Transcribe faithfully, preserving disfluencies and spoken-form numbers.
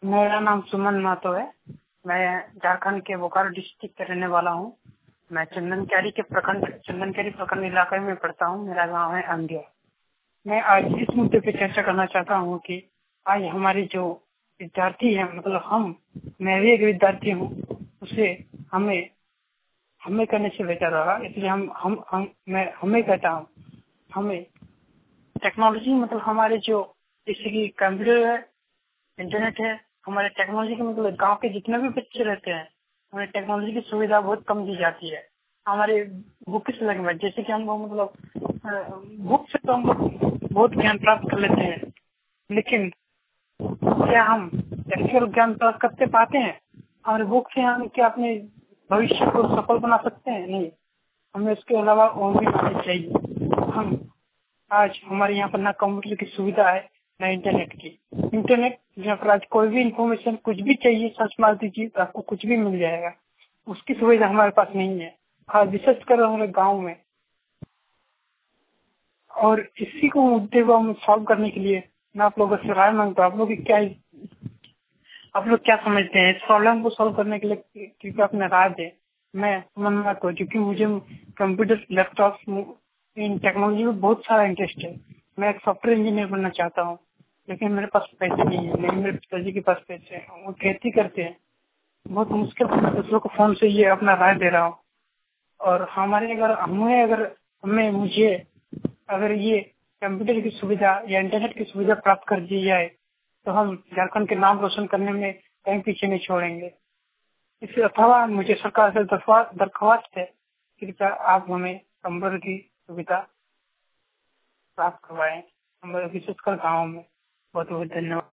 मेरा नाम सुमन महतो है। मैं झारखंड के बोकारो डिस्ट्रिक्ट का रहने वाला हूँ। मैं चंदनकारी के प्रखंड चंदनकारी प्रखंड इलाके में पड़ता हूँ। मेरा गांव है अंदिया। मैं आज इस मुद्दे पे चर्चा करना चाहता हूँ कि आज हमारे जो विद्यार्थी हैं, मतलब हम मैं भी एक विद्यार्थी हूँ, उसे हमें हमें करने से बेहतर होगा। इसलिए हम हम हम मैं हमें कहता हूँ, हमें टेक्नोलॉजी मतलब हमारे जो जैसे कि कंप्यूटर है, इंटरनेट है, हमारे टेक्नोलॉजी के मतलब गांव के जितने भी बच्चे रहते हैं, हमें टेक्नोलॉजी की सुविधा बहुत कम दी जाती है। हमारे बुक से लगे में जैसे कि हम लोग मतलब बुक से तो हम लोग बहुत ज्ञान प्राप्त कर लेते हैं, लेकिन क्या हम एक्चुअल ज्ञान प्राप्त करते पाते हैं? हमारे बुक से हम क्या अपने भविष्य को सफल बना सकते हैं? नहीं। हमें इसके अलावा और भी आने चाहिए। हम आज हमारे यहाँ पर ना कंप्यूटर की सुविधा है, ना इंटरनेट की। इंटरनेट जहाँ पर आज कोई भी इंफॉर्मेशन कुछ भी चाहिए सर्च मार दीजिए तो आपको कुछ भी मिल जाएगा। उसकी सुविधा हमारे पास नहीं है। आज रिसर्च कर रहे हमारे गाँव में, और इसी को मुद्दे को हम सॉल्व करने के लिए मैं आप लोगों से राय मांगता हूँ। आप लोग क्या आप लोग क्या समझते हैं इस प्रॉब्लम को सॉल्व करने के लिए? कृपया अपने राय दें। मैं सुमन को, क्योंकि मुझे कंप्यूटर, लैपटॉप, इन टेक्नोलॉजी में बहुत सारा इंटरेस्ट है। मैं एक सॉफ्टवेयर इंजीनियर बनना चाहता हूँ, लेकिन मेरे पास पैसे नहीं है। लेकिन मेरे पिताजी के पास पैसे हैं, वो खेती करते हैं। बहुत मुश्किल से मैं दूसरों को फोन से ये अपना राय दे रहा हूँ। और हमारे अगर हमें अगर हमें मुझे अगर ये कंप्यूटर की सुविधा या इंटरनेट की सुविधा प्राप्त कर दी जाए तो हम झारखंड के नाम रोशन करने में कहीं पीछे नहीं छोड़ेंगे। इसके अलावा मुझे सरकार से दरख्वास्त है, कृपया आप हमें कंप्यूटर की सुविधा प्राप्त करवाएं, हमारे विशेषकर गाँव में। बहुत बहुत धन्यवाद।